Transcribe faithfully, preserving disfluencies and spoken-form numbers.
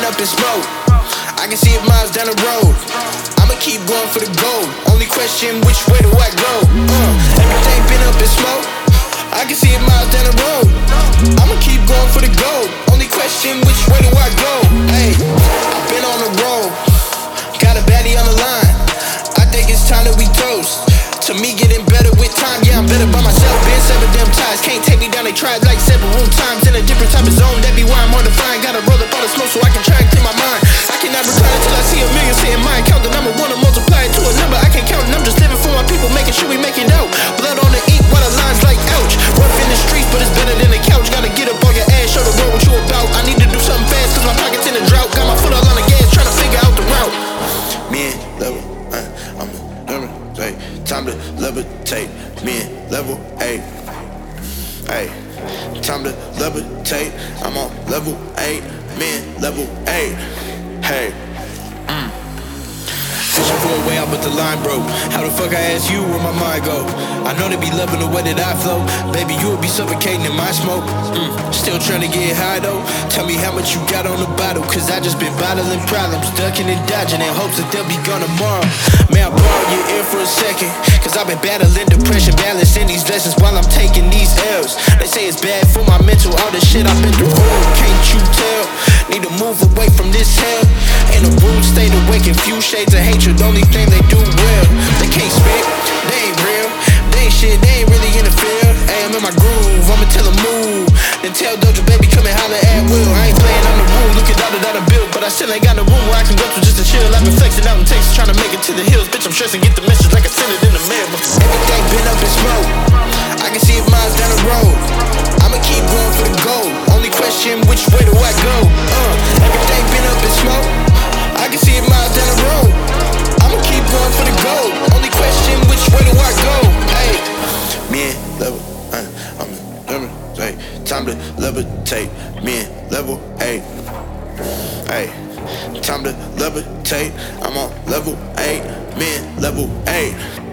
up in smoke. I can see it miles down the road. I'ma keep going for the gold. Only question, which way do I go? Uh, everything been up in smoke. I can see it miles down the road. I'ma keep going for the gold. Only question, which way do I go? Hey, I've been on the road. Got a baddie on the line. I think it's time that we toast. To me, getting better with time. Yeah, I'm better by myself. Been seven damn ties. Can't take me down. They tried like several times in a different type of zone. That be why I'm on the fine. Gotta roll up all the smoke so I can try and clear my mind. I cannot retire until I see a million sitting mine. Count the number one and multiply it to a number I can't count. And I'm just living for my people, making sure we make it out. Blood on the ink, while the lines like ouch. Rough in the streets, but it's better than the couch. Gotta get up on your ass, show the world what you about. I need to do something fast, cause my pocket's in a drought. Got my foot all on the gas, trying to figure out the route. Me and level, uh, I'm a hey, time to levitate. Me and level eight. Hey, time to levitate. I'm on level eight. Me and level eight. Hey. Mm. Fishing for a way out, but the line broke. How the fuck I ask you where my mind go? I know they be loving the way that I flow. Baby, you will be suffocating in my smoke. Mm. Still trying to get high though. Tell me how much you got on the bottle, cause I just been bottling problems, ducking and dodging in hopes that they'll be gone tomorrow. May I borrow your ear for a second? Cause I've been battling depression, balancing these lessons while I'm taking these L's. They say it's bad for my mental, all the shit I've been through. Can't you tell? Need to move away from this hell. In a rude state awake, and few shades of hatred, the only thing they do well. They can't spit, they ain't real. They ain't shit, they ain't really in the field. Hey, I'm in my groove, I'ma tell them move. Then tell Doja baby come and holler at will. I ain't playing on the room, looking out that I built, but I still ain't got no room where I can go to just to chill. I've been flexing out in Texas, trying to make it to the hills. Bitch, I'm stressing, get the message like I sent it in the mail. Everything been up in smoke. I can see it miles down the road. I'ma keep going for the gold. Only question, which way do I go? Uh, everything been up in smoke. I can see it miles down the road. I'ma keep going for the gold. Only question, which way do I go? Hey, me and level, uh, I'm in, hey, time to levitate. Me and level eight. Hey, time to levitate. I'm on level eight. Me and level eight.